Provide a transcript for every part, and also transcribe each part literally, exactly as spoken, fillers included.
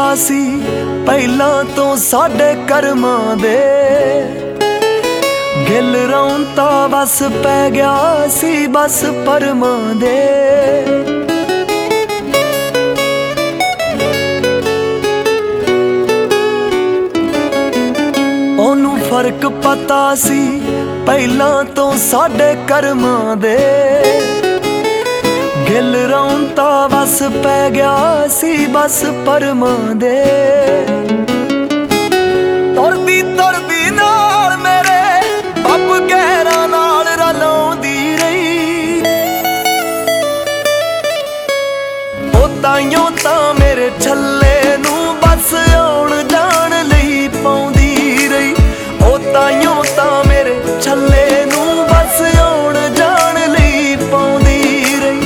सी पहलां तो साडे करमां दे। गिल रौंता बस पै गया सी बस परमां दे। ओनू फर्क पता सी पहलां तो साडे करमां दे। गिल रौंता बस पै गया सी बस परमां दे। तुरदी तुरदी नाल मेरे बब गैरां नाल रलाउंदी रही। ओ ताइयों तां मेरे छल्ले नूं बस आउण जाण लई पाउंदी रही। ओ ताइयों तां मेरे छल्ले नूं बस आउण जाण लई पाउंदी रही।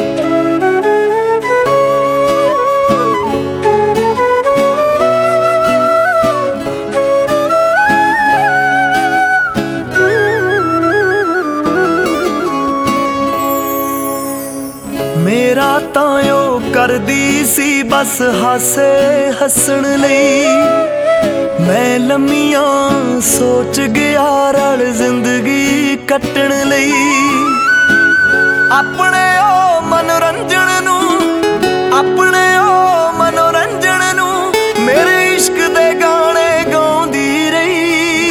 मेरा तां ओ करदी सी बस हासे हसण लई। मैं लम्मियां सोच गया रल जिंदगी कट्टण लई। अपने ओ मनोरंजन नू अपने ओ मनोरंजन नू मेरे इश्क दे गाने गाउंदी रही।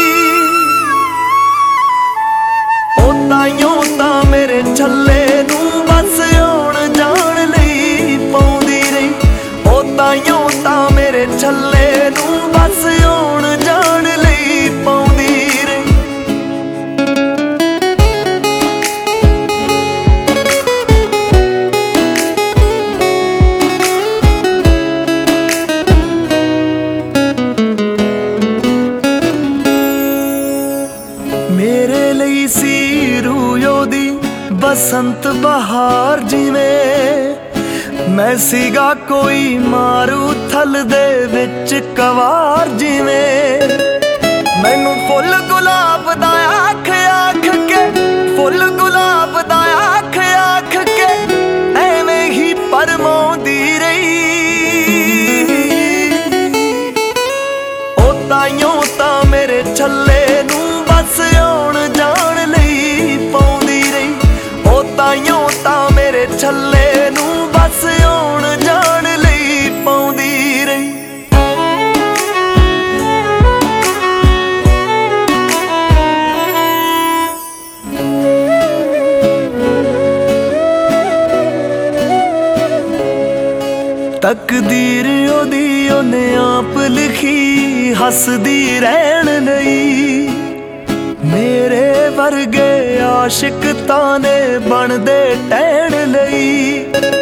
ओ ताइयों तां मेरे छल्ले नू बस आउण जाण लई पाउंदी रही। ओ ताइयों तां मेरे छल्ले नू बस आउण जाण लई पाउंदी रही। मेरे लई सी रूह ओदी बसंत बहार जिवें। मैं सीगा कोई मारूथल दे विच कवार जिवें। मैनू फुल गुलाब दा आख आख के फुल गुलाब दा आख आख के एवें ही परमाउंदी रही। ओ ताइयों तां मेरे छल्ले नू बस आउण जाण लई पाउंदी रही। ओ ताइयों तां मेरे छल्ले नू बस आउण जाण लई पाउंदी रही। तकदीर ओदी ओने आप लिखी हसदी रहण लई। मेरे वर्गे आशिक ताने बनदे टहण लई।